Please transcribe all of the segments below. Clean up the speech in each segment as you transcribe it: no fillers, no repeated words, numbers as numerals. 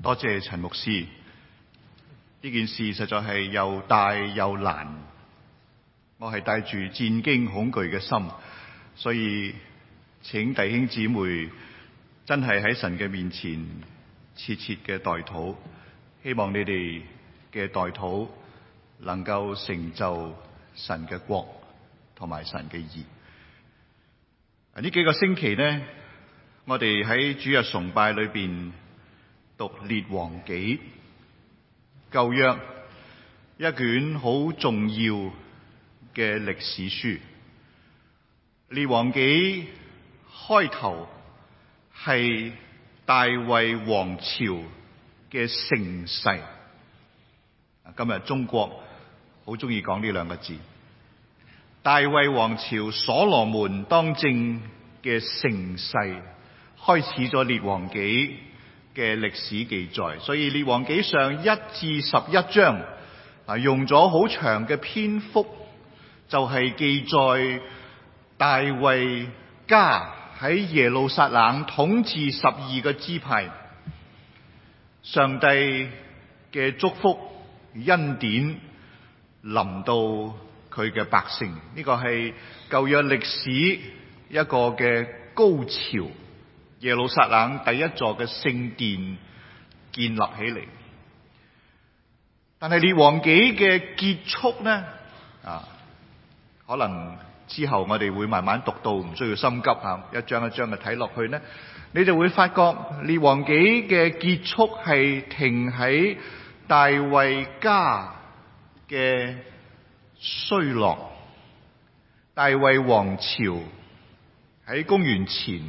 多謝陳牧師，呢件事實在係又大又難，我係帶住戰驚恐懼嘅心，所以請弟兄姊妹真係喺神嘅面前切切嘅代禱，希望你哋嘅代禱能夠成就神嘅國同埋神嘅義。呢幾個星期呢，我哋喺主日崇拜裏邊讀列王紀，舊約一卷好重要嘅歷史書。列王紀開頭係大衛王朝嘅盛世。今日中國好中意講呢兩個字，大衛王朝所羅門當政嘅盛世，開始咗列王紀嘅歷史記載。所以列王紀上1至11章用咗好長嘅篇幅，就係記載大衛家喺耶路撒冷統治12個支派，上帝嘅祝福恩典臨到佢嘅百姓。呢個係舊約歷史一個嘅高潮，耶路撒冷第一座嘅聖殿建立起嚟。但係列王紀嘅結束呢，可能之後我哋會慢慢讀到，唔需要心急，一章一章嘅睇落去呢，你就會發覺列王紀嘅結束係停喺大衛家嘅衰落。大衛王朝喺公元前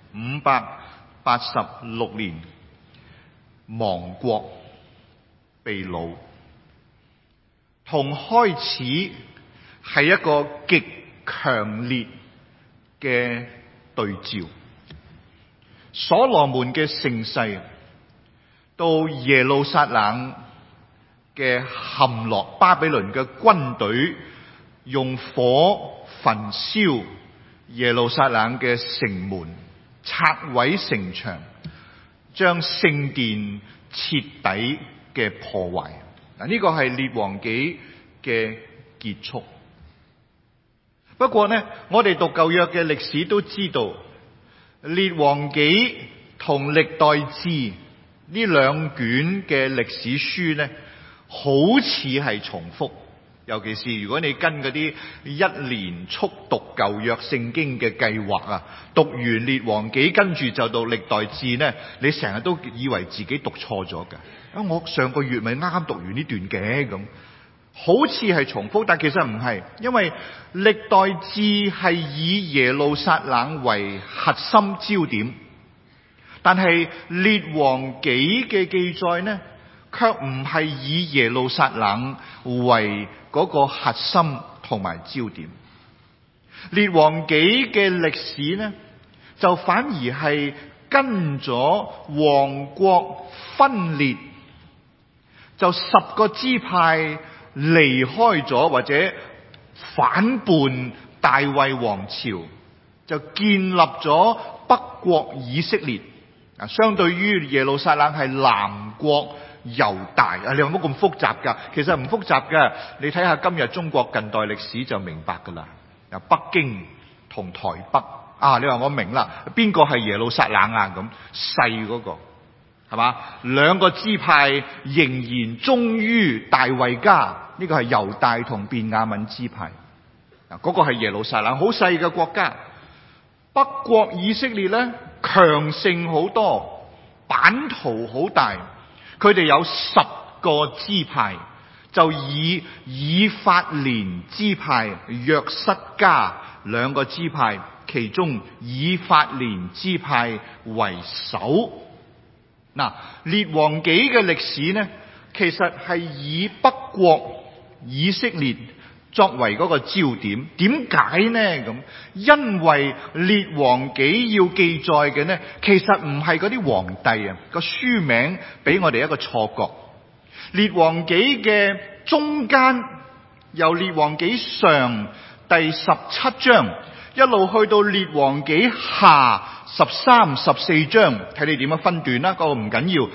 586年亡國被擄，同開始係一個極強烈嘅對照。所羅門嘅盛世到耶路撒冷嘅陷落，巴比倫嘅軍隊用火焚燒耶路撒冷嘅城門，拆毀城牆，將聖殿徹底嘅破壞。呢個係列王紀嘅結束。不過呢，我哋讀舊約嘅歷史都知道，列王紀同歷代志呢兩卷嘅歷史書呢，好似係重複。尤其是如果你跟嗰啲一年速讀舊約聖經嘅計劃讀完列王紀跟住就到歷代志呢，你成日都以為自己讀錯咗㗎。我上個月咪啱啱讀完呢段嘅，咁好似係重複，但其實唔係，因為歷代志係以耶路撒冷為核心焦點，但係列王紀嘅記載呢，卻唔係以耶路撒冷為嗰個核心同埋焦點。列王紀嘅歷史呢，就反而係跟咗王國分裂，就10個支派離開咗或者反叛大衛王朝，就建立咗北國以色列。相對於耶路撒冷係南國猶大。你有冇咁複雜㗎？其實唔複雜㗎，你睇下今日中國近代歷史就明白㗎啦。北京同台北你話我明啦，邊個係耶路撒冷啊？咁細嗰個係嘛？兩個支派仍然忠於大衛家，呢個係猶大同便雅憫支派。嗰個係耶路撒冷，好細嘅國家。北國以色列呢，強盛好多，版圖好大。佢哋有10個支派，就以法蓮支派、約瑟家2個支派，其中以法蓮支派為首。列王紀嘅歷史呢，其實係以北國以色列作為嗰個焦點。點解呢？咁因為列王紀要記載嘅呢，其實唔係嗰啲皇帝個書名，俾我哋一個錯覺。列王紀嘅中間，由列王紀上第17章一路去到列王紀下13、14章，睇你點樣分段啦，嗰個唔緊要。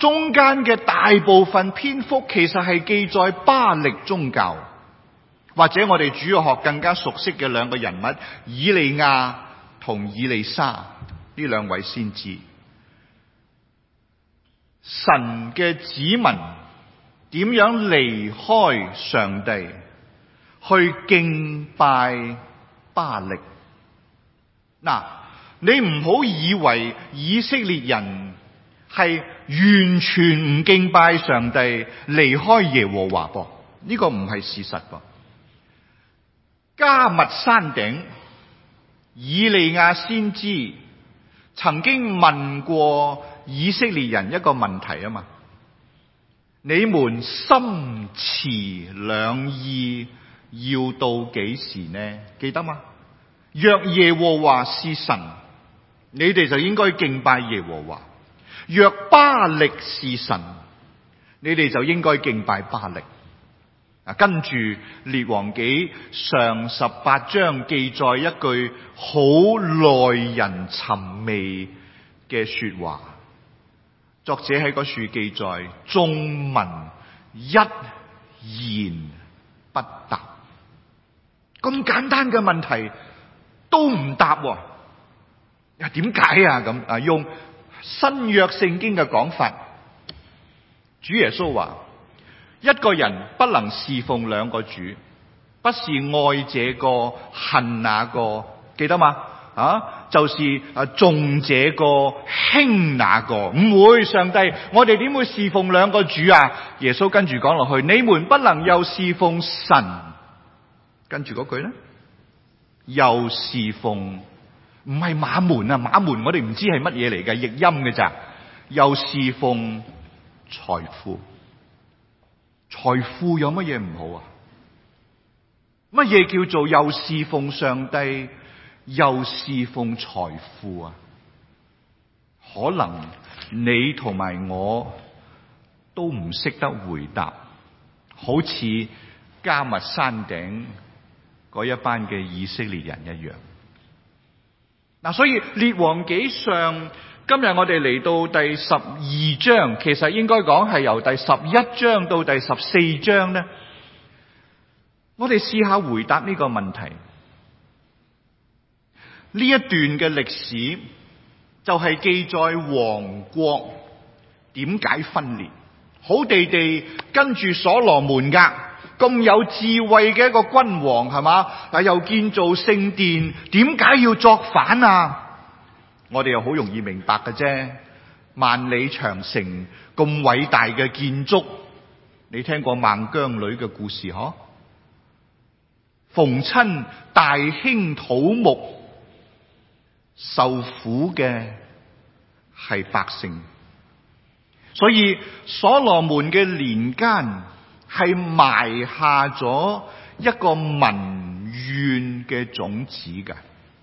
中間嘅大部分篇幅其實係記載巴力宗教，或者我哋主日學更加熟悉嘅兩個人物以利亞同以利沙呢兩位先知。神嘅子民點樣離開上帝去敬拜巴力？嗱，你唔好以為以色列人係完全唔敬拜上帝，離開耶和華噃，呢個唔係事實噃。迦密山頂，以利亞先知曾經問過以色列人一個問題啊嘛，你們心持兩意要到幾時呢？記得嗎？若耶和華是神，你哋就應該敬拜耶和華；若巴力是神，你哋就應該敬拜巴力。跟住列王紀上18章記載一句好耐人尋味嘅說話，作者喺嗰處記載，眾民一言不答。咁簡單嘅問題都唔答喎，點解啊？咁用新約聖經嘅講法，主耶穌話，一個人不能侍奉兩個主，不是愛這個恨那個，記得嗎？就是重這個輕那個，唔會。上帝，我哋點會侍奉兩個主啊？耶穌跟住講落去，你們不能又侍奉神，跟住嗰句呢，又侍奉，唔係馬門啊，馬門我哋唔知係乜嘢嚟嘅，譯音嘅咋，又侍奉財富。財富有乜嘢唔好啊？乜嘢叫做又侍奉上帝又侍奉財富啊？可能你同埋我都唔識得回答，好似迦密山頂嗰一班嘅以色列人一樣。所以列王紀上，今日我哋嚟到第12章，其實應該講係由第11章到第14章呢，我哋試下回答呢個問題。呢一段嘅歷史就係記載王國點解分裂，好地地跟住所羅門噶，咁有智慧嘅一個君王係嘛，又建造聖殿，點解要作反啊？我哋又好容易明白嘅啫，萬里長城咁偉大嘅建築，你聽過孟姜女嘅故事嗬？逢親大興土木，受苦嘅係百姓，所以所羅門嘅年間係埋下咗一個民怨嘅種子嘅。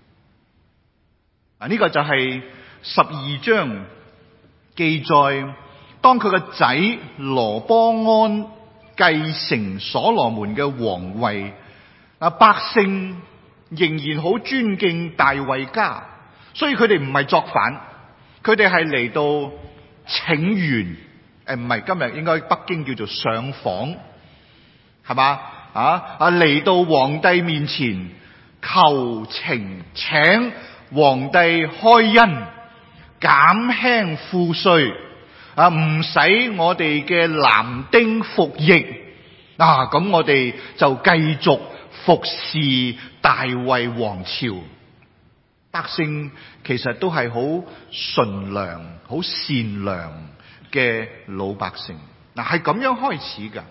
呢個就係12章記載，當佢個仔羅波安繼承所羅門嘅皇位，百姓仍然好尊敬大衛家，所以佢哋唔係作反，佢哋係嚟到請願，唔係今日應該北京叫做上訪，係嘛？嚟到皇帝面前求情，請皇帝開恩，減輕賦稅，唔使我哋嘅男丁服役，咁我哋就繼續服侍大衛王朝。百姓其實都係好純良、好善良嘅老百姓，係咁樣開始噶。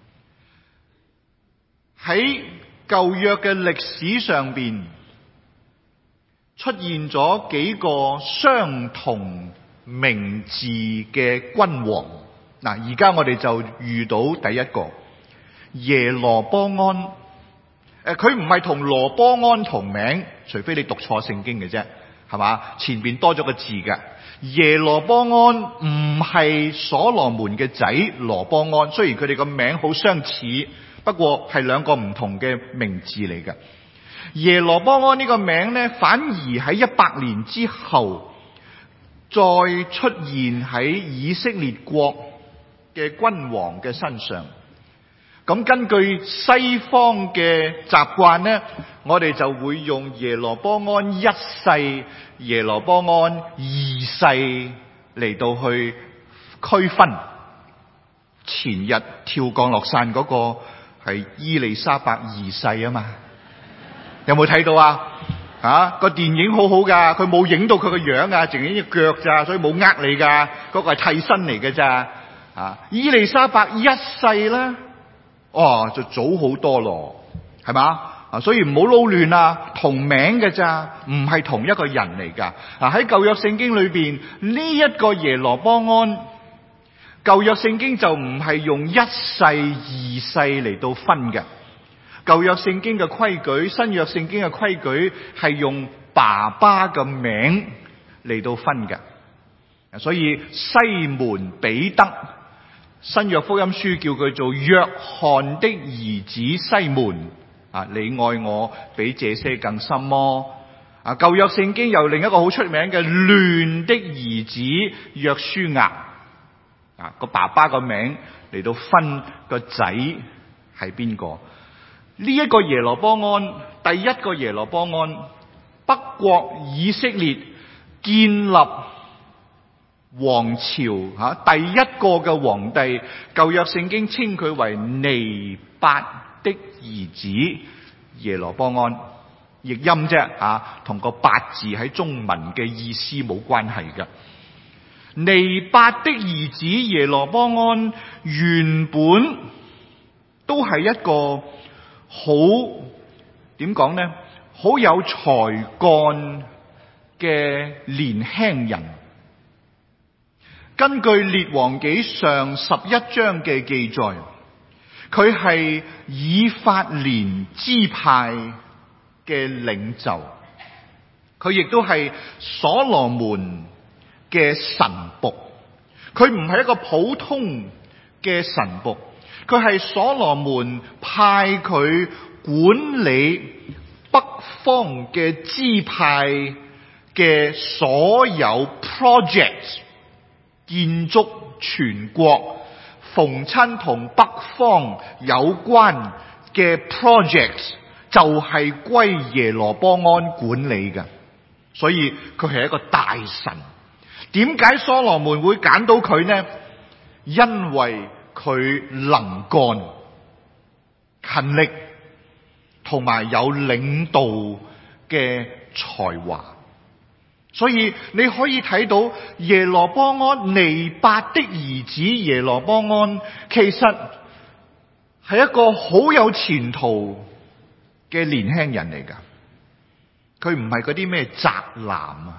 喺舊約嘅歷史上邊，出現咗幾個相同名字嘅君王。而家我哋就遇到第一個耶羅波安。佢唔係同羅波安同名，除非你讀錯聖經嘅啫，係嘛？前邊多咗個字嘅。耶羅波安唔係所羅門嘅仔羅波安，雖然佢哋個名好相似，不過係兩個唔同嘅名字嚟嘅。耶羅波安呢個名呢，反而喺100年之後， 再出現喺以色列國嘅君王嘅身上。咁根據西方嘅習慣咧，我哋就會用耶羅波安一世、耶羅波安二世嚟到去區分。前日跳降落傘嗰個係伊麗莎白二世啊嘛，有冇睇到啊？個電影好好噶，佢冇影到佢個樣啊，淨係影隻腳咋，所以冇呃你噶，嗰個係替身嚟嘅咋。伊麗莎白一世啦，就早好多咯，係嘛？所以唔好撈亂啊，同名嘅咋，唔係同一個人嚟噶。喺舊約聖經裏邊呢一個耶羅波安，舊約聖經就唔係用一世二世嚟到分嘅。舊約聖經嘅規矩，新約聖經嘅規矩係用爸爸嘅名嚟到分嘅。所以西門彼得，新約福音書叫佢做約翰的兒子西門。你愛我比這些更深麼？舊約聖經有另一個好出名嘅亂的兒子約書亞。個爸爸個名嚟到分個仔係邊個？呢一個耶羅波安，第一個耶羅波安，北國以色列建立王朝第一個嘅皇帝，舊約聖經稱佢為尼八的兒子耶羅波安，譯音啫，同個八字喺中文嘅意思冇關係嘅。尼八的兒子耶羅波安原本都係一個好，點講呢？好有才幹嘅年輕人。根據列王紀上11章嘅記載，佢係以法蓮支派嘅領袖，佢亦都係所羅門嘅臣僕。佢唔係一個普通嘅臣僕，佢係所羅門派佢管理北方嘅支派嘅所有 project， 建築全國，逢親同北方有關嘅 project 就係歸耶羅波安管理嘅，所以佢係一個大臣。點解所羅門會揀到佢呢？因為佢能幹、勤力，同埋有領導嘅才華。所以你可以睇到耶羅波安尼八的兒子耶羅波安，其實係一個好有前途嘅年輕人嚟噶。佢唔係嗰啲咩宅男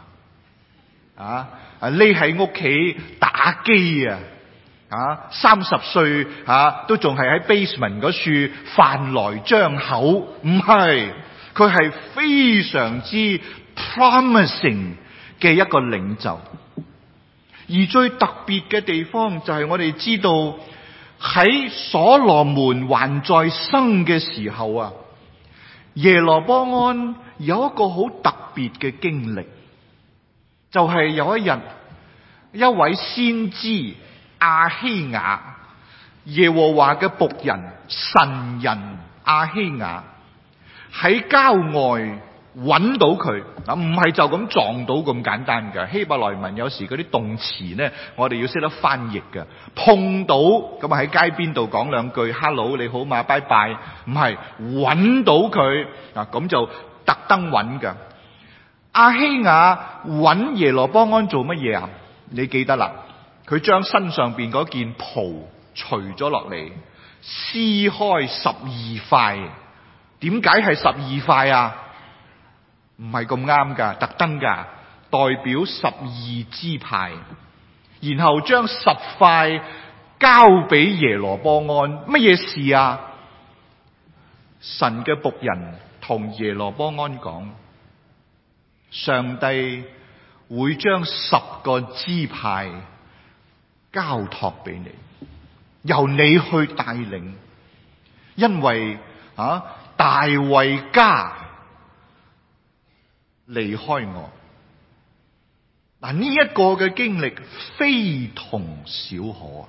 匿喺屋企打機30歲都仲係喺 basement 嗰處飯來張口，唔係，佢係非常之 promising 嘅一個領袖。而最特別嘅地方就係我哋知道喺所羅門還在生嘅時候耶羅波安有一個好特別嘅經歷，就係有一日一位先知亞希雅，耶和華嘅僕人神人亞希雅喺郊外揾到佢，唔係就咁撞到咁簡單嘅。希伯來文有時嗰啲動詞呢，我哋要識得翻譯嘅。碰到咁喺街邊度講兩句 hello 你好嘛，拜拜，唔係揾到佢咁就特登揾㗎。亞希雅揾耶羅波安做乜嘢啊？你記得啦，佢將身上邊嗰件袍除咗落嚟，撕開12塊。點解係12塊啊？唔係咁啱噶，特登噶，代表12支派，然後將10塊交俾耶羅波安。乜嘢事啊？神嘅僕人同耶羅波安講，上帝會將10個支派交託俾你，由你去帶領，因為大衛家離開我， 嗱，呢一個嘅經歷非同小可。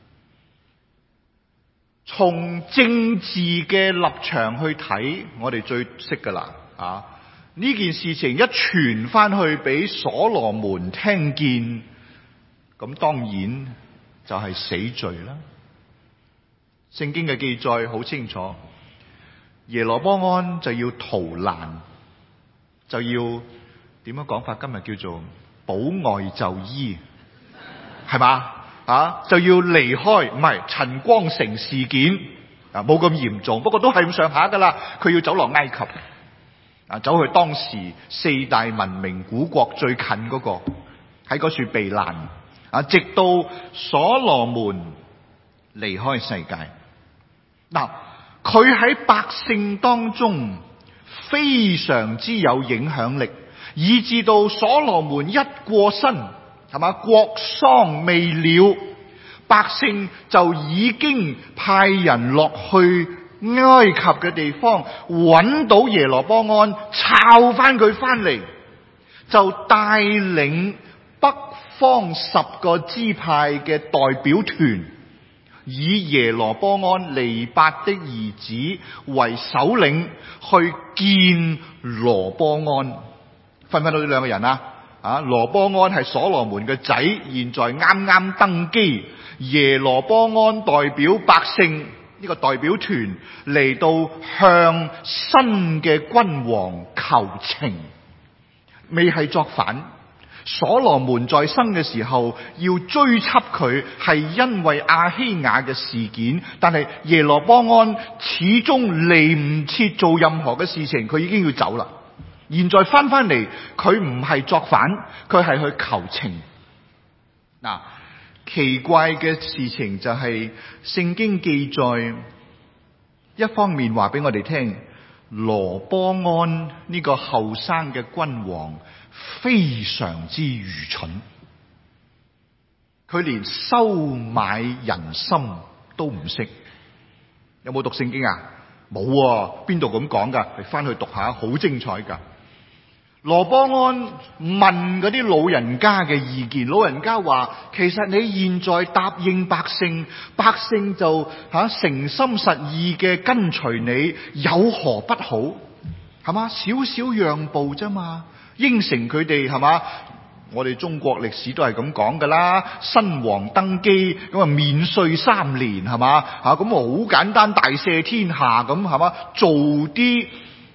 從政治嘅立場去睇，我哋最識噶啦。呢件事情一傳翻去俾所羅門聽見，咁當然就係死罪啦。聖經嘅記載好清楚，耶羅波安就要逃難，就要點樣講法？今日叫做保外就醫，係嘛？就要離開，唔係陳光誠事件冇咁嚴重，不過都係咁上下噶啦。佢要走落埃及，走去當時四大文明古國最近嗰個，喺嗰處避難。直到所羅門離開世界。嗱，佢喺百姓當中非常之有影響力，以至到所羅門一過身，係嘛，國喪未了，百姓就已經派人落去埃及嘅地方，揾到耶羅波安，抄翻佢翻嚟，就帶領北方10個支派嘅代表團，以耶羅波安尼八的兒子為首領，去見羅波安。分到呢兩個人啊？羅波安係所羅門嘅仔，現在啱啱登基。耶羅波安代表百姓呢個代表團嚟到向新嘅君王求情，未係作反。所羅門在生嘅時候要追緝佢，係因為亞希雅嘅事件，但係耶羅波安始終嚟唔切做任何嘅事情，佢已經要走啦。現在翻嚟，佢唔係作反，佢係去求情。嗱，奇怪嘅事情就係聖經記載，一方面話俾我哋聽，羅波安呢個後生嘅君王非常之愚蠢，佢連收買人心都唔識。有冇讀聖經啊？冇喎，邊度咁講噶？你翻去讀下，好精彩噶。羅波安問嗰啲老人家嘅意見，老人家話：其實你現在答應百姓，百姓就誠心實意嘅跟隨你，有何不好？係嘛，少少讓步啫嘛，應承佢哋，係嘛？我哋中國歷史都係咁講噶啦，新王登基咁啊，免稅3年，係嘛？咁啊好簡單，大赦天下咁，係嘛？做啲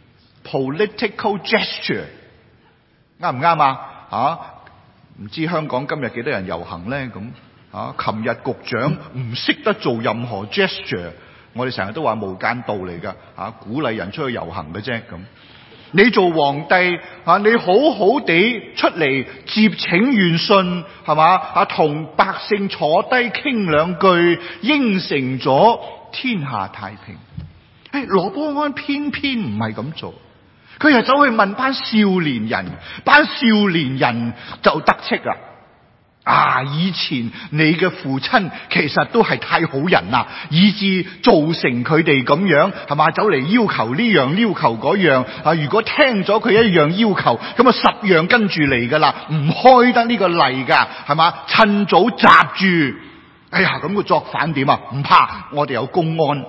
political gesture。啱唔啱啊？唔知香港今日幾多人遊行咧？咁琴日局長唔識得做任何 gesture， 我哋成日都話無間道嚟噶，鼓勵人出去遊行嘅啫。咁你做皇帝你好好地出嚟接請願信，係嘛？同百姓坐低傾兩句，應承咗天下太平。羅波安偏偏唔係咁做。佢又走去問班少年人，班少年人就得戚啦。以前你嘅父親其實都係太好人啦，以致造成佢哋咁樣，係嘛？走嚟要求呢樣要求嗰樣。如果聽咗佢一樣要求，咁啊10樣跟住嚟噶啦，唔開得呢個例噶，係嘛？趁早閘住。咁佢作反點啊？唔怕，我哋有公安。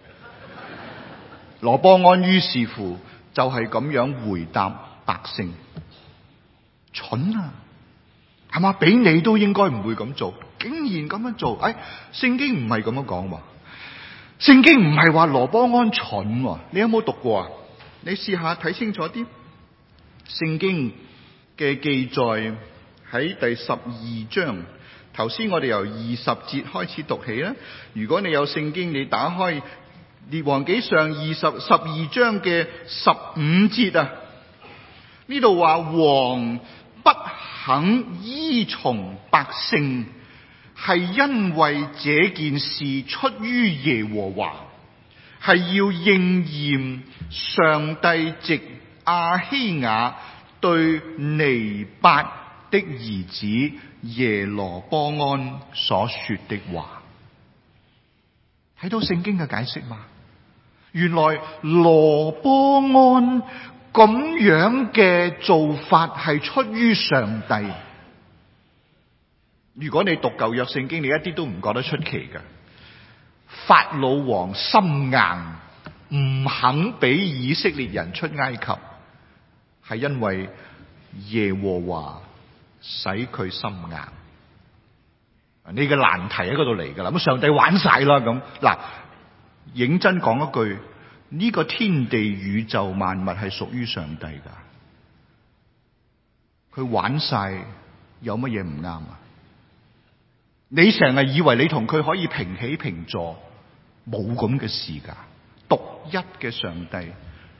羅波安於是乎就係咁樣回答百姓，蠢啊，係嘛？俾你都應該唔會咁做，竟然咁樣做。聖經唔係咁樣講喎，聖經唔係話羅波安蠢喎。你有冇讀過啊？你試下睇清楚啲。聖經嘅記載喺第12章，頭先我哋由20節開始讀起啦。如果你有聖經，你打開列王紀上12章嘅15節啊，呢度話王不肯依從百姓，係因為這件事出於耶和華，係要應驗上帝藉亞希雅對尼八的兒子耶羅波安所說的話。睇到聖經嘅解釋嗎？原來羅波安咁樣嘅做法係出於上帝， 如果你讀舊約聖經，你一啲都唔覺得出奇嘅。法老王心硬，唔肯俾以色列人出埃及，係因為耶和華使佢心硬。你嘅難題喺嗰度嚟噶啦，咁上帝玩晒啦咁。嗱，認真講一句，呢個天地宇宙萬物係屬於上帝噶，佢玩晒有乜嘢唔啱啊？你成日以為你同佢可以平起平坐，冇咁嘅事噶。獨一嘅上帝，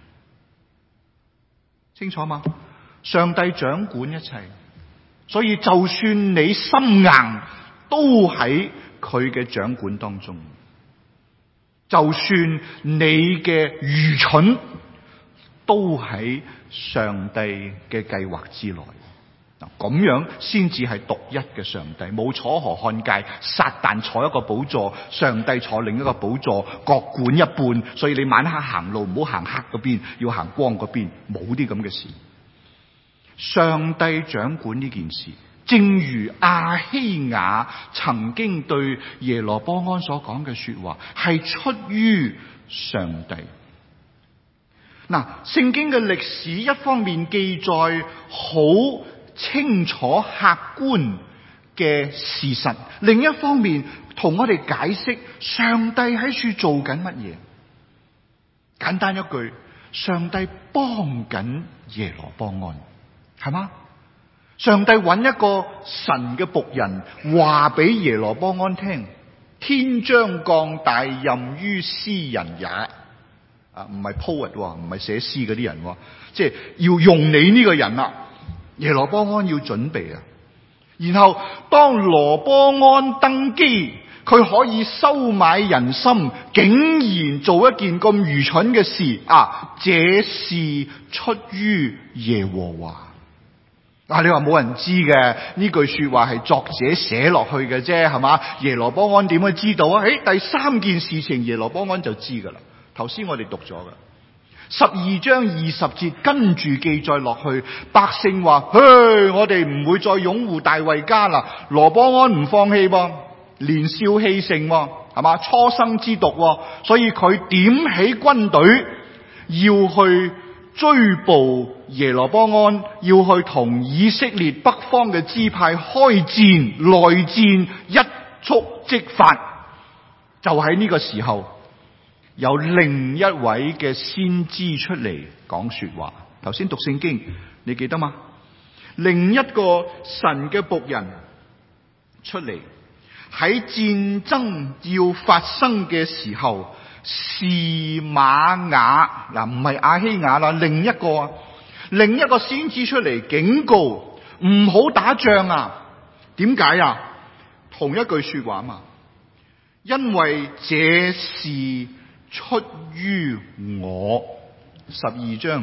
清楚嗎？上帝掌管一切，所以就算你心硬，都喺佢嘅掌管當中。就算你嘅愚蠢，都喺上帝嘅計劃之內。咁樣先至係獨一嘅上帝，冇楚河漢界，撒旦坐一個寶座，上帝坐另一個寶座，各管一半。所以你晚黑行路唔好行黑嗰邊，要行光嗰邊，冇啲咁嘅事。上帝掌管呢件事，正如亞希雅曾經對耶羅波安所講嘅說話，係出於上帝。嗱，聖經嘅歷史一方面記載好清楚客觀嘅事實，另一方面同我哋解釋上帝喺處做緊乜嘢。簡單一句，上帝幫緊耶羅波安，係嗎？上帝揾一個神嘅僕人話俾耶羅波安聽，天將降大任於詩人也。唔係 poet， 唔係寫詩嗰啲人，即係要用你呢個人啦。耶羅波安要準備啊，然後當羅波安登基，佢可以收買人心，竟然做一件咁愚蠢嘅事啊！這是出於耶和華。你話冇人知嘅，呢句說話係作者寫落去嘅啫，係嘛？耶羅波安點會知道啊？第三件事情耶羅波安就知噶啦。頭先我哋讀咗噶。12章20節跟住記載落去，百姓話：嘿，我哋唔會再擁護大衛家啦。羅波安唔放棄噃，年少氣盛喎，係嘛？初生之犢喎，所以佢點起軍隊要去追捕耶羅波安，要去同以色列北方嘅支派開戰，內戰一觸即發。就喺呢個時候，有另一位嘅先知出嚟講說話。頭先讀聖經，你記得嗎？另一個神嘅僕人出嚟，喺戰爭要發生嘅時候，示瑪雅，唔係亞希雅啦，另一個先知出嚟警告唔好打仗啊。點解啊？同一句說話嘛，因為這是出於我。12章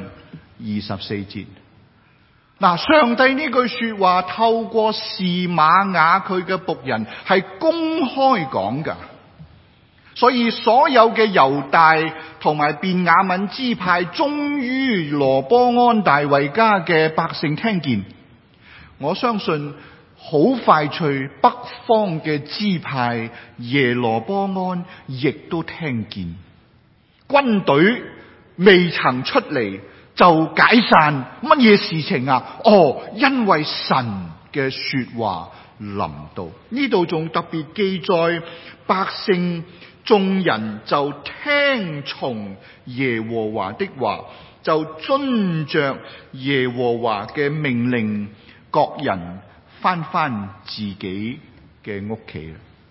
24節。上帝呢句說話透過示瑪雅佢嘅僕人係公開講噶，所以所有嘅猶大同埋便雅憫支派忠於羅波安大衛家嘅百姓聽見，我相信好快脆北方嘅支派耶羅波安亦都聽見。軍隊未曾出嚟就解散，乜嘢事情啊？因為神嘅說話臨到。呢度仲特別記載，百姓眾人就聽從耶和華的話，就遵着耶和華嘅命令，各人返自己嘅屋企。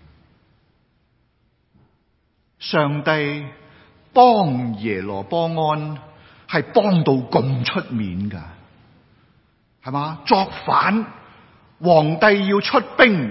上帝幫耶羅波安係幫到咁出面噶，係嘛？作反，皇帝要出兵，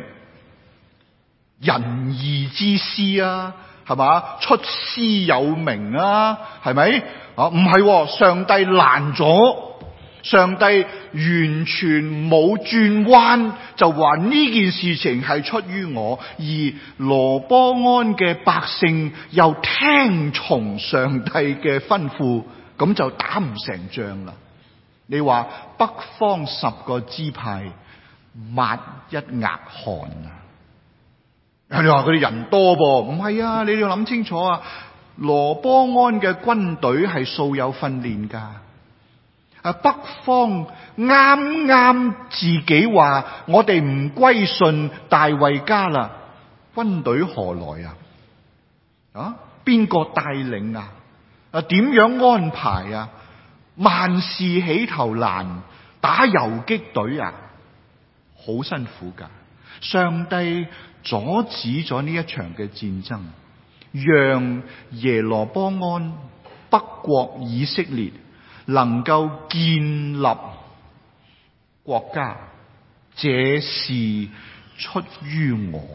仁義之師啊，係嘛？出師有名啊，係咪？唔係，上帝攔咗，上帝完全冇轉彎，就話呢件事情係出於我，而羅波安嘅百姓又聽從上帝嘅吩咐，咁就打唔成仗啦。你話北方10個支派抹一額汗啊！你話佢哋人多噃？唔係啊！你哋要諗清楚啊！羅波安嘅軍隊係素有訓練噶。北方啱啱自己話我哋唔歸順大衛家啦，軍隊何來啊？邊個帶領啊？點樣安排啊？萬事起頭難，打游擊隊啊，好辛苦噶。上帝阻止咗呢一場嘅戰爭，讓耶羅波安北國以色列能夠建立國家，這是出於我。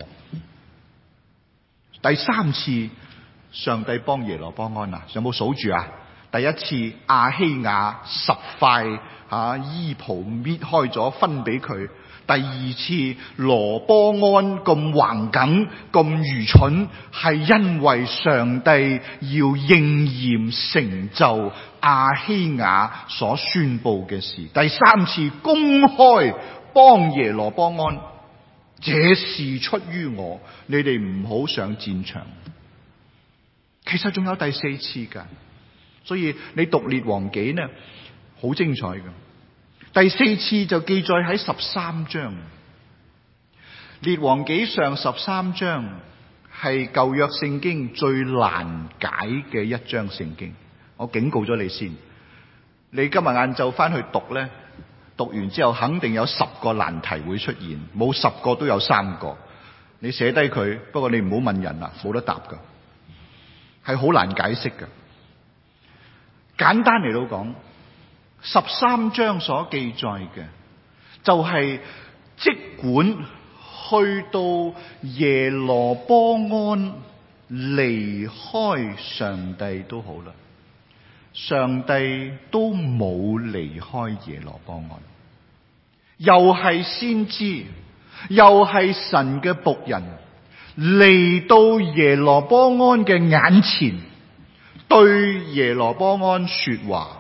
第三次上帝幫耶羅波安啊，有冇數住啊？第一次亞希雅10塊衣袍搣開咗分俾佢。第二次羅波安咁橫梗咁愚蠢，係因為上帝要應驗成就亞希雅所宣布嘅事。第三次公開幫耶羅波安，這是出於我，你哋唔好上戰場。其實仲有第四次噶，所以你讀列王紀呢，好精彩噶。第四次就記載喺13章，列王紀上13章係舊約聖經最難解嘅一章聖經。我警告咗你先，你今日晏晝翻去讀呢，讀完之後肯定有10個難題會出現，冇10個都有3個。你寫低佢，不過你唔好問人啦，冇得答噶，係好難解釋噶。簡單嚟到講，13章所記載嘅就係，即管去到耶羅波安離開上帝都好啦，上帝都冇離開耶羅波安，又係先知，又係神嘅僕人，嚟到耶羅波安嘅眼前，對耶羅波安說話。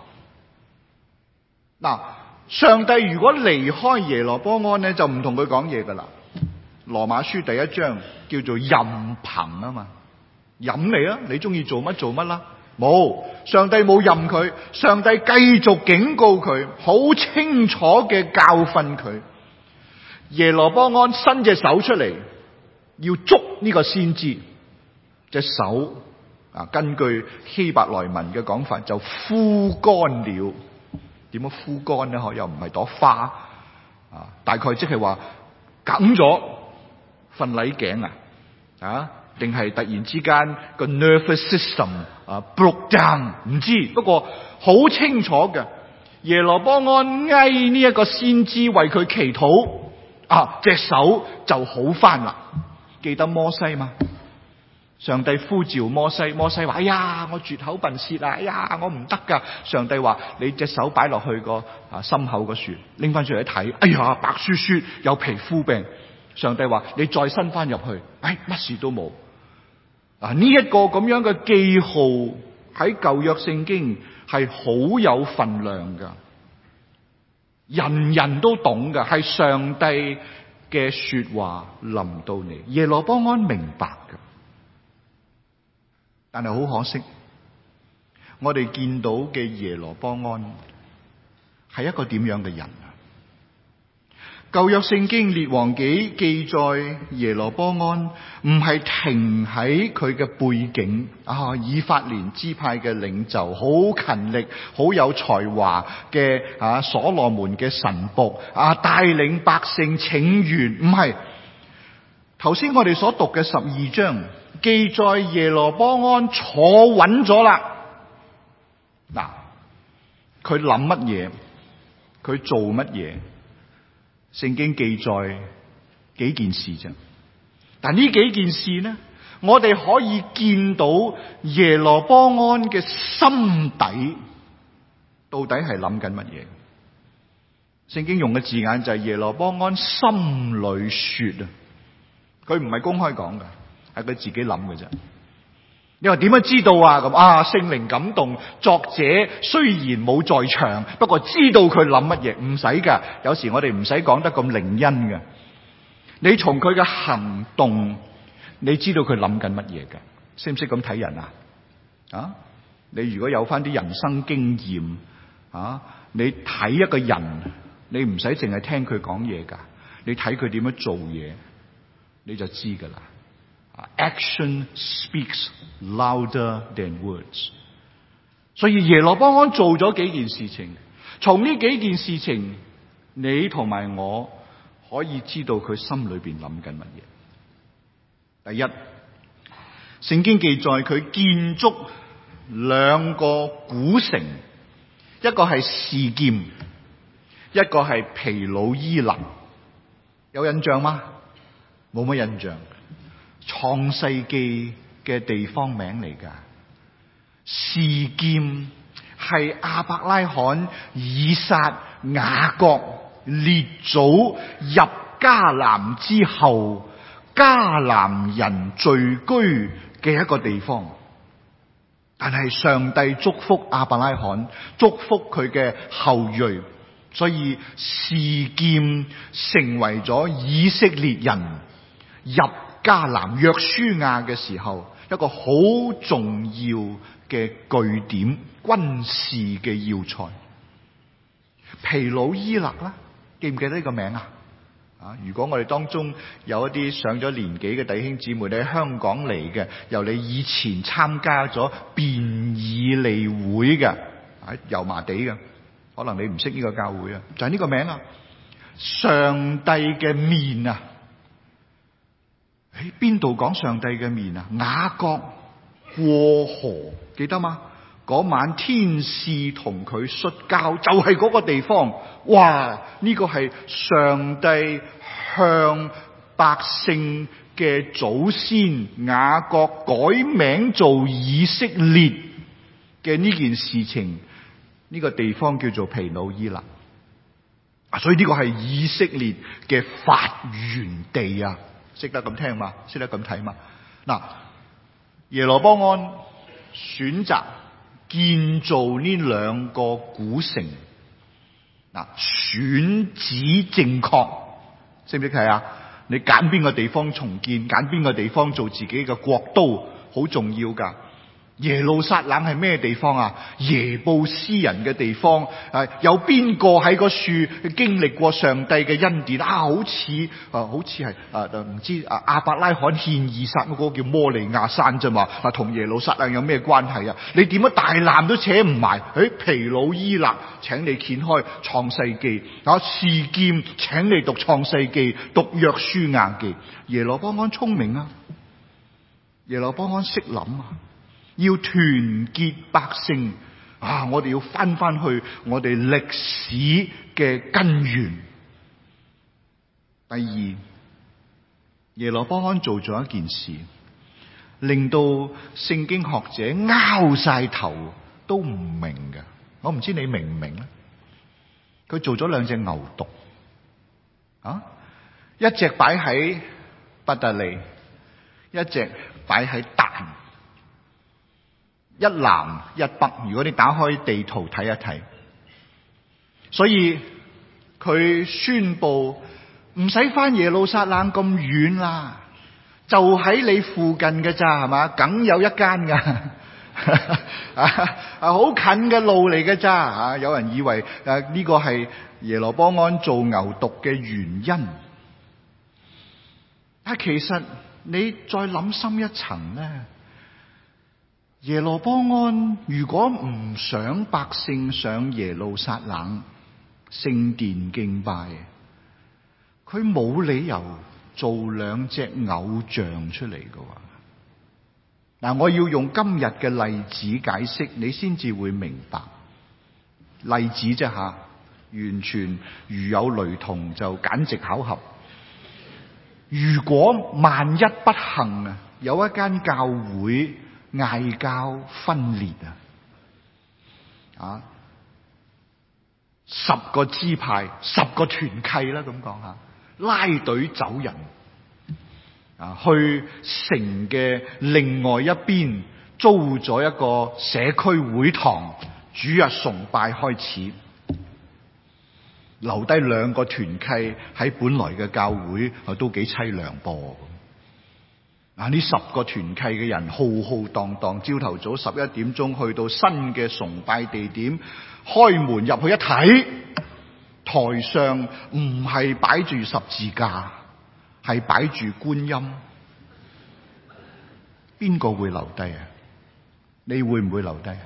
嗱，上帝如果離開耶羅波安咧，就唔同佢講嘢噶啦。羅馬書第1章叫做任憑啊嘛，任你啊，你中意做乜做乜啦。冇，上帝冇任佢，上帝繼續警告佢，好清楚嘅教訓佢。耶羅波安伸隻手出嚟，要捉呢個先知，隻手根據希伯來文嘅講法就枯乾了。點樣枯乾咧？又唔係朵花大概即係話梗咗瞓捩頸定係突然之間個 nervous system broke down， 唔知。不過好清楚嘅，耶羅波安嗌呢一個先知為佢祈禱隻手就好返啦。記得摩西嘛？上帝呼召摩西，摩西話：哎呀，我絕口笨舌啊！哎呀，我唔得噶。上帝話：你隻手擺落去個心口個樹，拎翻出嚟一睇，哎呀，白雪雪，有皮膚病。上帝話：你再伸翻入去，乜事都冇。呢一個咁樣嘅記號喺舊約聖經係好有分量噶，人人都懂噶，係上帝嘅說話臨到你。耶羅波安明白噶。但係好可惜，我哋見到嘅耶羅波安係一個點樣嘅人啊？舊約聖經列王紀記載耶羅波安唔係停喺佢嘅背景以法蓮支派嘅領袖，好勤力、好有才華嘅所羅門嘅臣僕帶領百姓請願，唔係。頭先我哋所讀嘅12章記載耶羅波安坐穩咗啦。嗱，佢諗乜嘢，佢做乜嘢，聖經記載幾件事啫。但呢幾件事呢，我哋可以見到耶羅波安嘅心底到底係諗緊乜嘢。聖經用嘅字眼就係耶羅波安心裏說啊，佢唔係公開講嘅，係佢自己諗嘅啫。 你話點樣知道啊？咁聖靈感動，作者雖然冇在場，不過知道佢諗乜嘢。唔使噶，有時我哋唔使講得咁靈恩嘅。你從佢嘅行動，你知道佢諗緊乜嘢噶？識唔識咁睇人啊？你如果有翻啲人生經驗你睇一個人，你唔使淨係聽佢講嘢噶，你睇佢點樣做嘢，你就知噶啦。Action speaks louder than words。所以耶羅波安做咗幾件事情，從呢幾件事情，你同埋我可以知道佢心裏邊諗緊乜嘢。第一，聖經記載佢建築兩個古城，一個係示劍，一個係毗努伊勒。有印象嗎？冇乜印象。創世記嘅地方名嚟噶。示劍係亞伯拉罕、以撒、雅各列祖入迦南之後，迦南人聚居嘅一個地方。但係上帝祝福亞伯拉罕，祝福佢嘅後裔，所以示劍成為咗以色列人入迦南約書亞嘅時候一個好重要嘅據點，軍事嘅要塞。毗努伊勒啦，記唔記得呢個名啊？如果我哋當中有一啲上咗年紀嘅弟兄姊妹，你喺香港嚟嘅，由你以前參加咗便以利會嘅，喺油麻地嘅，可能你唔識呢個教會啊，就係呢個名啊，上帝嘅面啊！喺邊度講上帝嘅面啊？雅各過河，記得嗎？嗰晚天使同佢摔跤，就係嗰個地方。哇！呢個係上帝向百姓嘅祖先雅各改名做以色列嘅呢件事情，呢個地方叫做毗努伊勒。所以呢個係以色列嘅發源地啊！識得咁聽嘛？識得咁睇嘛？嗱，耶羅波安選擇建造呢兩個古城，選址正確，識唔識睇啊？你揀邊個地方重建，揀邊個地方做自己嘅國都，好重要噶。耶路撒冷係咩地方啊？耶布斯人嘅地方。有邊個喺個樹經歷過上帝嘅恩典啊？好似係唔知亞伯拉罕獻以撒嗰個叫摩利亞山啫嘛。同耶路撒冷有咩關係啊？你點樣大纜都扯唔埋。毗努伊勒，請你掀開創世記。示劍，請你讀創世記，讀約書亞記。耶羅波安聰明啊，耶羅波安識諗啊。要團結百姓我哋要翻去我哋歷史嘅根源。第二，耶羅波安做咗一件事，令到聖經學者拗晒頭都唔明嘅。我唔知你明唔明咧？佢做咗兩隻牛犢一隻擺喺伯特利，一隻擺喺但。一南一北，如果你打開地圖睇一睇，所以佢宣布唔使翻耶路撒冷咁遠啦，就喺你附近嘅咋，係嘛？梗有一間噶，好近嘅路嚟嘅咋。有人以為呢個係耶羅波安做牛犢嘅原因，但其實你再諗深一層咧。耶羅波安如果唔想百姓上耶路撒冷聖殿敬拜，佢冇理由做兩隻偶像出嚟㗎。我要用今日嘅例子解釋，你先至會明白。例子啫吓，完全如有雷同就簡直巧合。如果萬一不幸有一間教會嗌交分裂10個支派10個團契啦，咁講下，拉隊走人去城嘅另外一邊租咗一個社區會堂，主日崇拜開始，留低2個團契喺本來嘅教會，都幾凄涼噃。呢10個團契嘅人浩浩蕩蕩，朝頭早11點鐘去到新嘅崇拜地點，開門入去一睇，台上唔係擺住十字架，係擺住觀音。邊個會留低啊？你會唔會留低啊？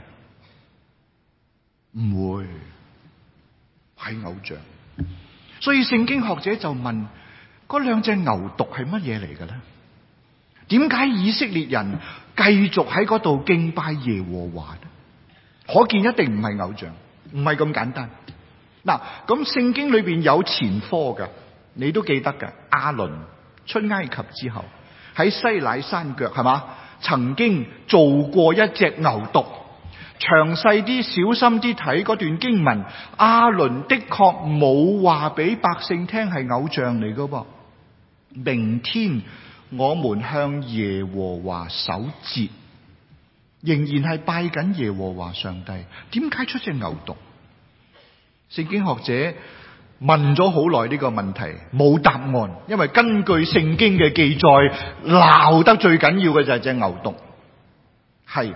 唔會，係偶像。所以聖經學者就問：嗰2隻牛犢係乜嘢嚟嘅咧？點解以色列人繼續喺嗰度敬拜耶和華呢？可見一定唔係偶像，唔係咁簡單。嗱，咁聖經裏邊有前科㗎，你都記得㗎。亞倫出埃及之後，喺西乃山腳係嘛，曾經做過一隻牛犢。詳細啲、小心啲睇嗰段經文，亞倫的確冇話俾百姓聽係偶像嚟㗎噃。明天我們向耶和華守節，仍然係拜緊耶和華上帝。點解出隻牛犢？聖經學者問咗好耐呢個問題，冇答案。因為根據聖經嘅記載，鬧得最緊要嘅就係隻牛犢。係，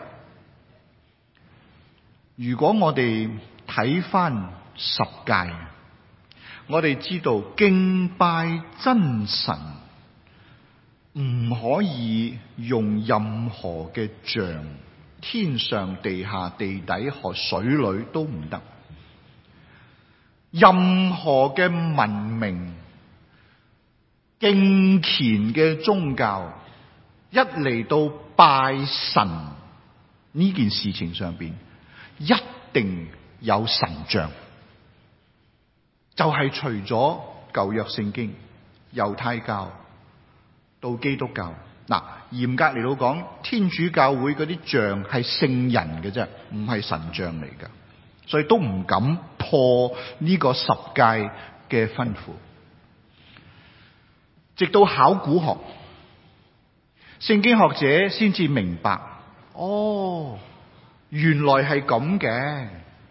如果我哋睇翻十誡，我哋知道敬拜真神唔可以用任何嘅像，天上地下地底和水裏都唔得。任何嘅文明敬虔嘅宗教，一嚟到拜神呢件事情上邊，一定有神像。就係除咗舊約聖經、猶太教到基督教，嗱，嚴格嚟到講，天主教會嗰啲像係聖人嘅啫，唔係神像嚟噶，所以都唔敢破呢個十誡嘅吩咐。直到考古學，聖經學者先至明白，哦，原來係咁嘅。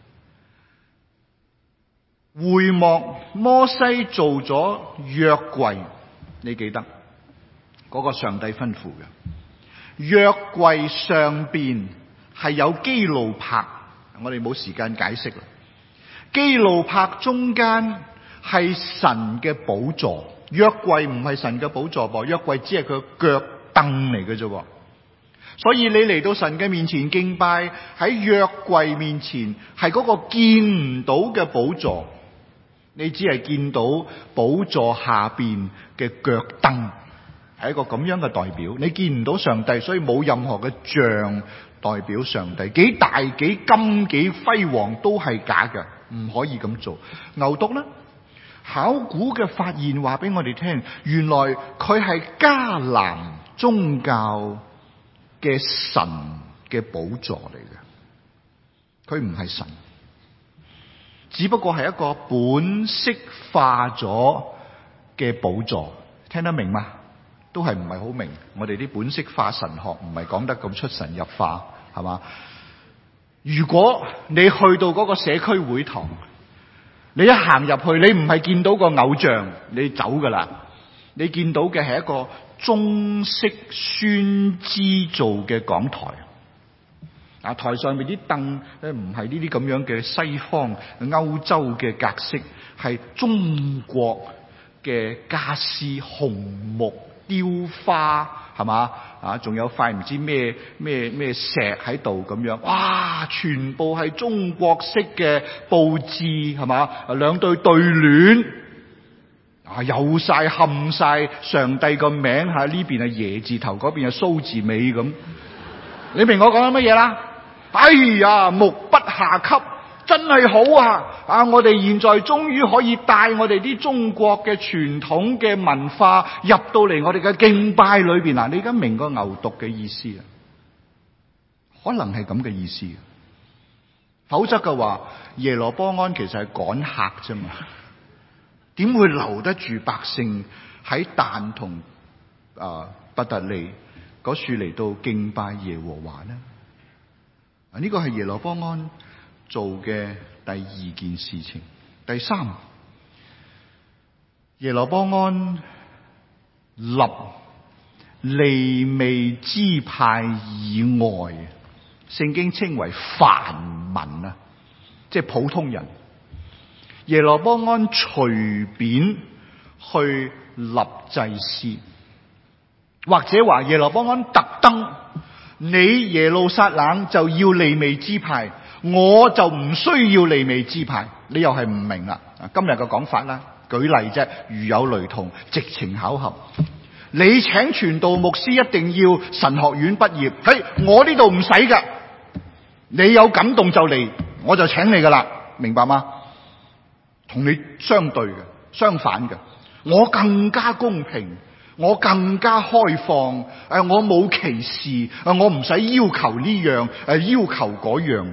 會幕摩西做咗約櫃，你記得嗰個上帝吩咐嘅約櫃上邊係有基路伯，我哋冇時間解釋啦。基路伯中間係神嘅寶座，約櫃唔係神嘅寶座噃，約櫃只係佢腳凳嚟嘅啫。所以你嚟到神嘅面前敬拜，喺約櫃面前係嗰個見唔到嘅寶座。你只係見到寶座下邊嘅腳凳，係一個咁樣嘅代表。你見唔到上帝，所以冇任何嘅像代表上帝。幾大幾金幾輝煌都係假嘅，唔可以咁做。牛犢呢？考古嘅發現話俾我哋聽，原來佢係迦南宗教嘅神嘅寶座嚟嘅，佢唔係神。只不過係一個本色化咗嘅寶座，聽得明嗎？都係唔係好明。我哋啲本色化神學唔係講得咁出神入化，係嘛？如果你去到嗰個社區會堂，你一行入去，你唔係見到個偶像，你走噶啦。你見到嘅係一個中式宣知做嘅講台。台上面啲凳咧唔係呢啲咁樣嘅西方歐洲嘅格式，係中國嘅家私，紅木雕花，係嘛？仲有塊唔知咩石喺度咁樣，哇！全部係中國式嘅佈置，係嘛？2對對聯，有晒冚晒上帝個名，呢邊係耶字頭，嗰邊係蘇字尾咁。你明我講緊乜嘢啦？哎呀，目不暇給，真係好啊！我哋現在終於可以帶我哋啲中國嘅傳統嘅文化入到嚟我哋嘅敬拜裏邊。你而家明個牛犢嘅意思啊？可能係咁嘅意思，否則嘅話，耶羅波安其實係趕客啫嘛，點會留得住百姓喺但同伯特利嗰處嚟到敬拜耶和華呢？ 呢個係耶羅波安做嘅第二件事情。第三，耶羅波安立利未支派以外，聖經稱為凡民啊，即係普通人。耶羅波安隨便去立祭司，或者話耶羅波安特登，你耶路撒冷就要利未支派，我就唔需要利未支派。你又係唔明啦。今日嘅講法啦，舉例啫，如有雷同，直情巧合。你請傳道牧師一定要神學院畢業，我呢度唔使噶，你有感動就嚟，我就請你噶啦，明白嗎？同你相對嘅，相反嘅，我更加公平，我更加開放，我冇歧視，我唔使要求呢樣，要求嗰樣。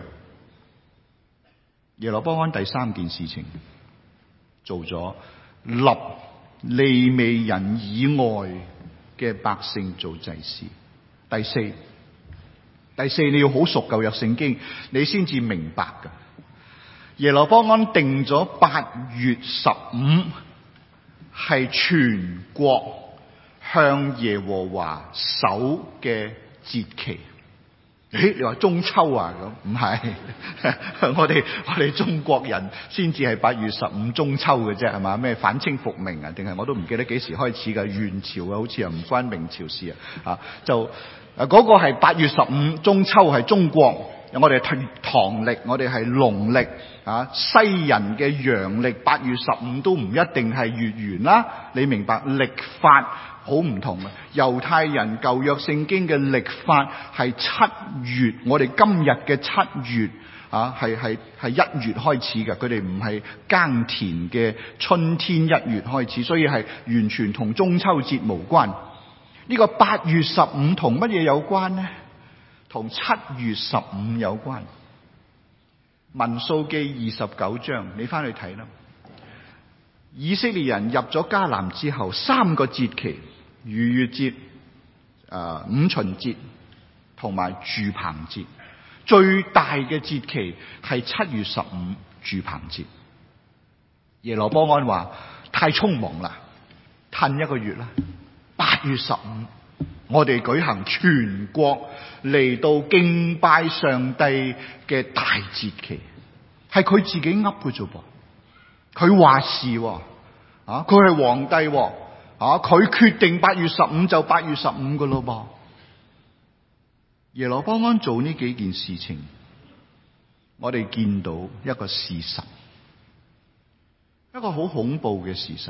耶羅波安第三件事情做咗，立利未人以外嘅百姓做祭司。第四，你要好熟舊約聖經，你先至明白㗎。耶羅波安定咗8月15係全國向耶和華守嘅節期。你話中秋啊？咁唔係，我哋中國人先至係8月15中秋嘅啫，係嘛？咩反清復明啊？定係我都唔記得幾時開始嘅，元朝啊，好似又唔關明朝事啊。就嗰個係8月15中秋係中國，我哋係唐曆，我哋係農曆啊。西人嘅陽曆8月15都唔一定係月圓啦。你明白曆法好唔同啊！猶太人舊約聖經嘅曆法係7月，我哋今日嘅7月啊，係1月開始嘅。佢哋唔係耕田嘅春天1月開始，所以係完全同中秋節無關。呢個8月15同乜嘢有關呢？同7月15有關。民數記29章，你翻去睇啦。以色列人入咗迦南之後，3個節期，逾越節、五旬節同埋住棚節，最大嘅節期係7月15住棚節。耶羅波安話太匆忙啦，褪1個月啦，8月15我哋舉行全國嚟到敬拜上帝嘅大節期。係佢自己噏嘅啫噃，佢話事喎，佢係皇帝喎，佢決定8月15就8月15嘅咯噃。耶羅波安做呢幾件事情，我哋見到一個事實，一個好恐怖嘅事實。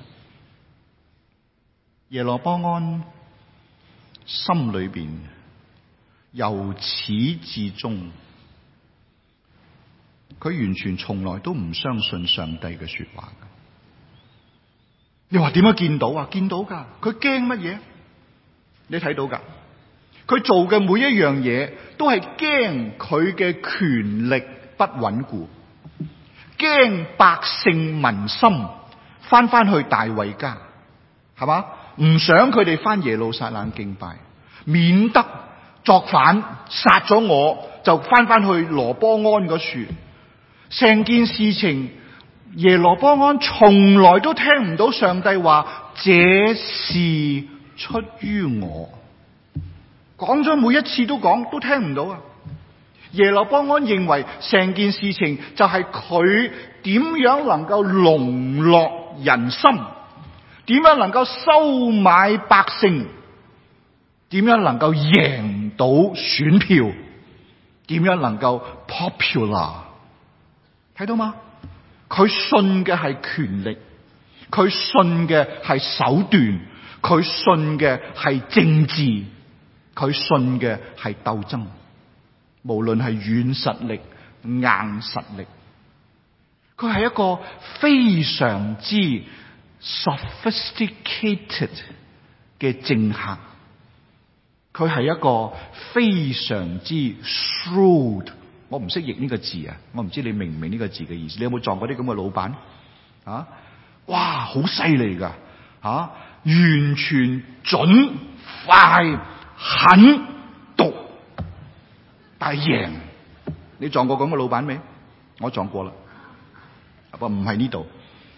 耶羅波安心裏邊由始至終，佢完全從來都唔相信上帝嘅說話嘅。你話點樣見到啊？見到噶，佢驚乜嘢？你睇到噶，佢做嘅每一樣嘢都係驚佢嘅權力不穩固，驚百姓民心翻去大衛家，係嘛？唔想佢哋翻耶路撒冷敬拜，免得作反殺咗我，就翻去羅波安嗰處。成件事情，耶羅波安從來都聽唔到上帝話這是出於我，講咗每一次都講，都聽唔到啊！耶羅波安認為成件事情就係佢點樣能夠籠絡人心，點樣能夠收買百姓，點樣能夠贏到選票，點樣能夠 popular。睇到嗎？佢信嘅係權力，佢信嘅係手段，佢信嘅係政治，佢信嘅係鬥爭，無論係軟實力、硬實力。佢係一個非常之 sophisticated 嘅政客，佢係一個非常之 shrewd。我唔識譯呢個字啊，我唔知你明唔明呢個字嘅意思。你有冇撞過啲咁嘅老闆啊？哇，好犀利噶啊！完全準、快、狠、毒，但係贏你撞過咁嘅老闆未？我撞過啦，不過唔係呢度。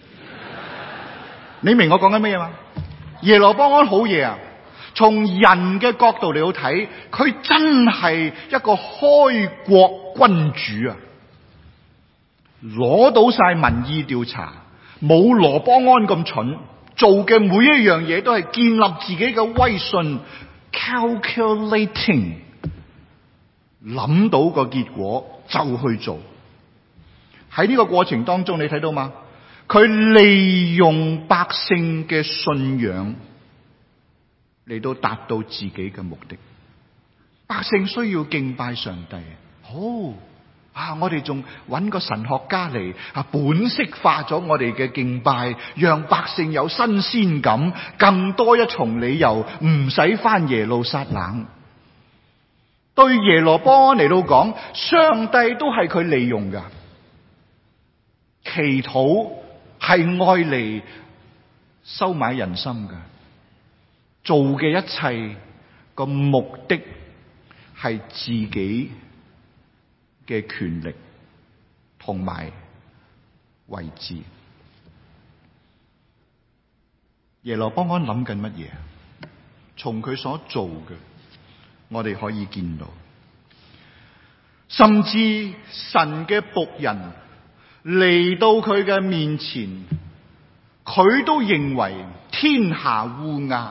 你明我講緊咩嘛？耶羅波安好嘢啊！從人嘅角度嚟到睇，佢真係一個開國君主啊！攞到晒民意調查，冇羅波安咁蠢，做嘅每一樣嘢都係建立自己嘅威信 ，calculating， 諗到個結果就去做。喺呢個過程當中，你睇到嗎？佢利用百姓嘅信仰嚟到達到自己嘅目的。百姓需要敬拜上帝，我哋仲揾個神學家嚟本色化咗我哋嘅敬拜，讓百姓有新鮮感，更多一重理由唔使返耶路撒冷。對耶羅波安嚟到講，上帝都係佢利用噶，祈禱係愛嚟收買人心噶，做嘅一切個目的係自己嘅權力同埋位置。耶羅波安諗緊乜嘢？從佢所做嘅，我哋可以見到，甚至神嘅僕人嚟到佢嘅面前，佢都認為天下烏鴉，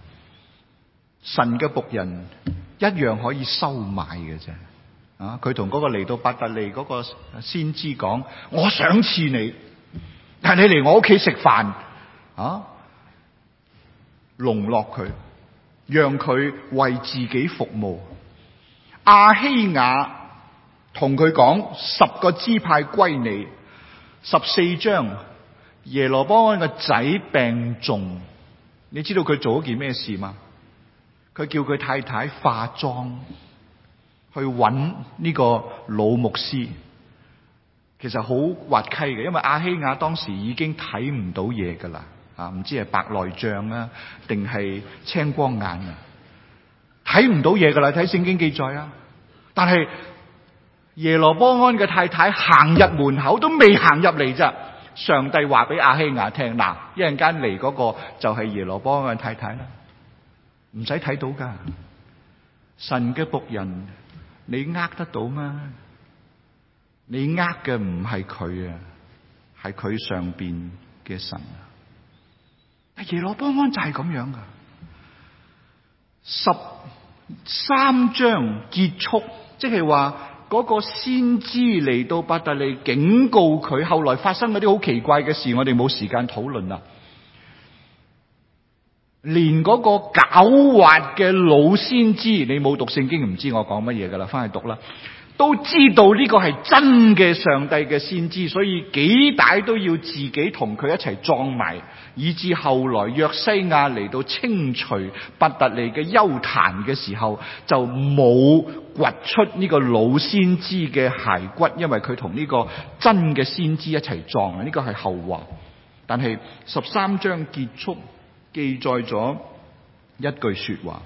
神嘅僕人一樣可以收買嘅啫。佢同嗰個嚟到伯特利嗰個先知講：我賞賜你，但係你嚟我屋企食飯，籠絡佢，讓佢為自己服務。亞希雅同佢講：10個支派歸你。14章，耶羅波安個仔病重，你知道佢做咗件咩事嗎？佢叫佢太太化妝去揾呢個老牧師。其實好滑稽嘅，因為亞希雅當時已經睇唔到嘢噶啦，唔知係白內障啊，定係青光眼啊，睇唔到嘢噶啦，睇聖經記載啊。但係耶羅波安嘅太太行入門口都未行入嚟咋，上帝話俾亞希雅聽：嗱，一陣間嚟嗰個就係耶羅波安嘅太太啦，唔使睇到噶。神嘅僕人，你呃得到嗎？你呃嘅唔係佢啊，係佢上邊嘅神啊。耶羅波安就係咁樣噶。13章結束，即係話嗰個先知嚟到伯特利警告佢，後來發生嗰啲好奇怪嘅事，我哋冇時間討論啦。連嗰個狡猾嘅老先知，你冇讀聖經唔知我講乜嘢噶啦，翻去讀啦。都知道呢個係真嘅上帝嘅先知，所以幾大都要自己同佢一齊撞埋，以至後來約西亞嚟到清除伯特利嘅邱壇嘅時候，就冇掘出呢個老先知嘅骸骨，因為佢同呢個真嘅先知一齊撞，呢個係後話。但係13章結束記載咗一句說話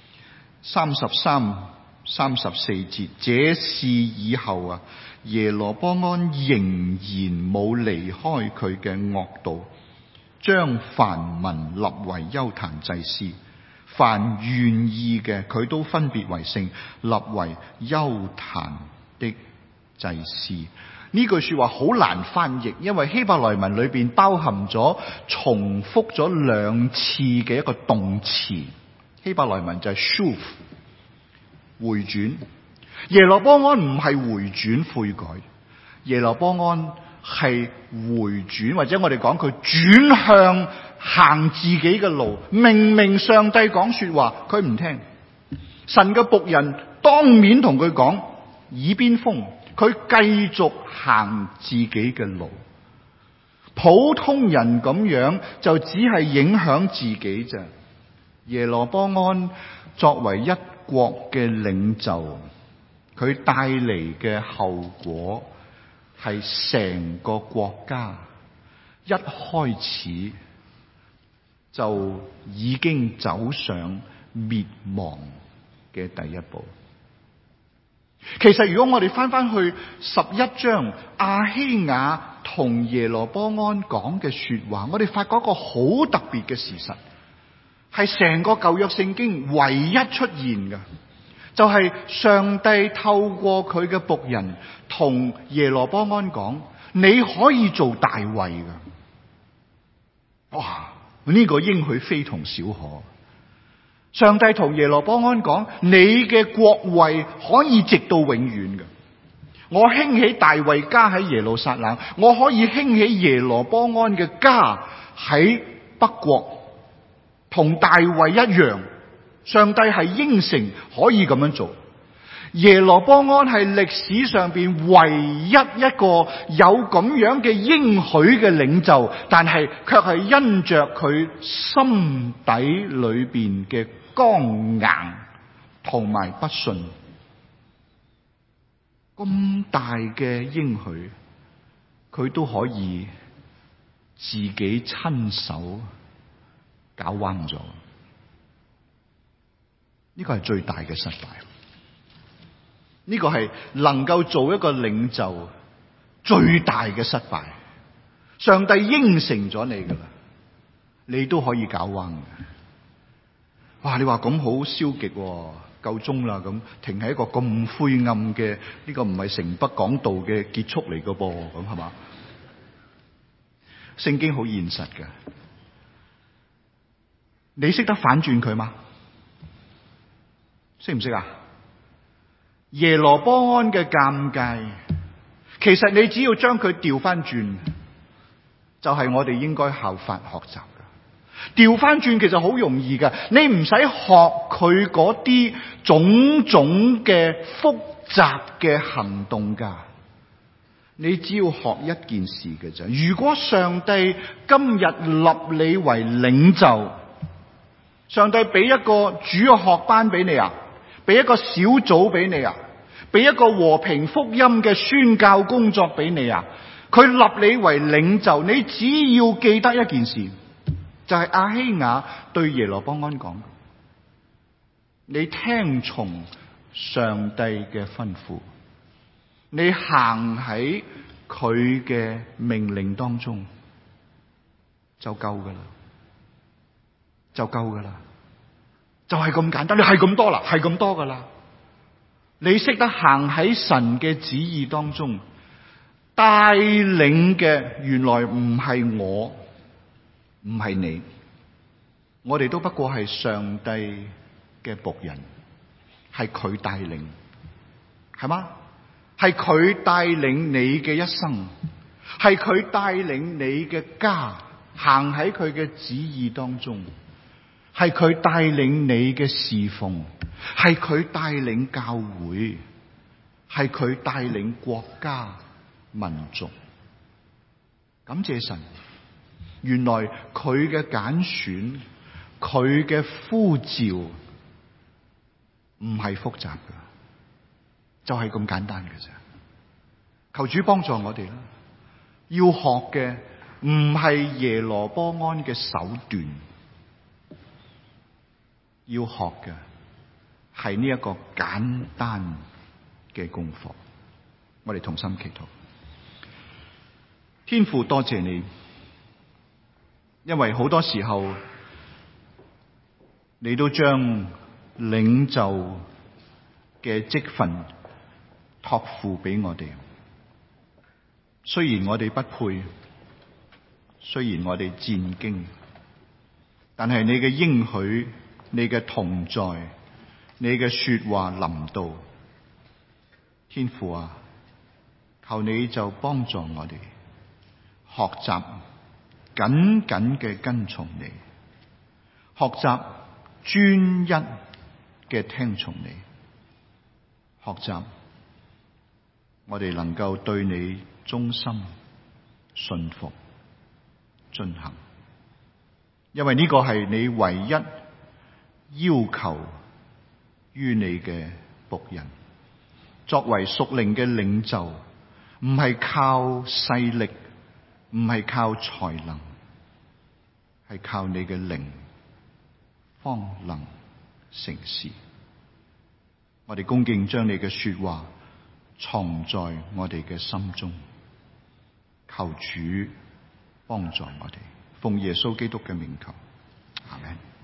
，33-34節，這事以後耶羅波安仍然冇離開佢嘅惡道，將凡民立為邱壇祭司，凡願意嘅佢都分別為聖，立為邱壇的祭司。呢句說話好難翻譯，因為希伯來文裏邊包含咗重複咗2次嘅一個動詞，希伯來文就係 shuv， 回轉。耶羅波安唔係回轉悔改，耶羅波安係回轉，或者我哋講佢轉向行自己嘅路。明明上帝講說話，佢唔聽，神嘅僕人當面同佢講耳邊風，佢繼續行自己嘅路。普通人咁樣就只係影響自己咋。耶羅波安作為一國嘅領袖，佢帶嚟嘅後果係成個國家一開始就已經走上滅亡嘅第一步。 其實如果我哋翻去11章亞希雅同耶羅波安講嘅說話，我哋發覺一個好特別嘅事實，係成個舊約聖經唯一出現嘅，就係上帝透過佢嘅僕人同耶羅波安講，你可以做大衛㗎。哇！呢個應許非同小可。上帝同耶羅波安講，你嘅國位可以直到永遠嘅。我興起大衛家喺耶路撒冷，我可以興起耶羅波安嘅家喺北國，同大衛一樣。上帝係應承可以咁樣做。耶羅波安係歷史上邊唯一一個有咁樣嘅應許嘅領袖，但係卻係因着佢心底裏邊嘅剛硬同埋不信，咁大嘅應許，佢都可以自己親手搞彎咗。呢個係最大嘅失敗。呢個係能夠做一個領袖最大嘅失敗。上帝應承咗你噶啦，你都可以搞彎嘅。哇！你話咁好消極喎，夠鐘啦咁，停喺一個咁灰暗嘅呢個唔係城北講道嘅結束嚟噶噃，咁係嘛？聖經好現實嘅，你識得反轉佢嗎？識唔識啊？耶羅波安嘅尷尬，其實你只要將佢調翻轉，就係我哋應該效法學習嘅。調翻轉其實好容易㗎，你唔使學佢嗰啲種種嘅複雜嘅行動㗎，你只要學一件事嘅啫。如果上帝今日立你為領袖，上帝俾一個主學班俾你啊，俾一個小組俾你啊，俾一個和平福音嘅宣教工作俾你啊，佢立你為領袖，你只要記得一件事，就係亞希雅對耶羅波安講，你聽從上帝嘅吩咐，你行喺佢嘅命令當中就夠噶啦，就夠噶啦，就係咁簡單，你係咁多啦，係咁多噶啦。你識得行喺神嘅旨意當中，帶領嘅原來唔係我，唔係你，我哋都不過係上帝嘅僕人，係佢帶領，係嗎？係佢帶領你嘅一生，係佢帶領你嘅家行喺佢嘅旨意當中，係佢帶領你嘅侍奉，係佢帶領教會，係佢帶領國家民族。感謝神，原來佢嘅揀選，佢嘅呼召唔係複雜嘅，就係咁簡單嘅啫。求主幫助我哋啦，要學嘅唔係耶羅波安嘅手段，要學嘅係呢一個簡單嘅功課。我哋同心祈禱。天父，多謝你，因為好多時候你都將領袖嘅職分託付俾我哋。雖然我哋不配，雖然我哋戰兢，但係你嘅應許，你嘅同在，你嘅說話臨到，天父啊，求你就幫助我哋學習緊緊嘅跟從你，學習專一嘅聽從你，學習我哋能夠對你忠心、信服、遵行，因為呢個係你唯一要求於你嘅僕人。作為屬靈嘅領袖，唔係靠勢力，唔係靠才能，係靠你嘅靈方能成事。 我哋恭敬將你嘅說話藏在我哋嘅心中，求主幫助我哋，奉耶穌基督嘅名求，阿們。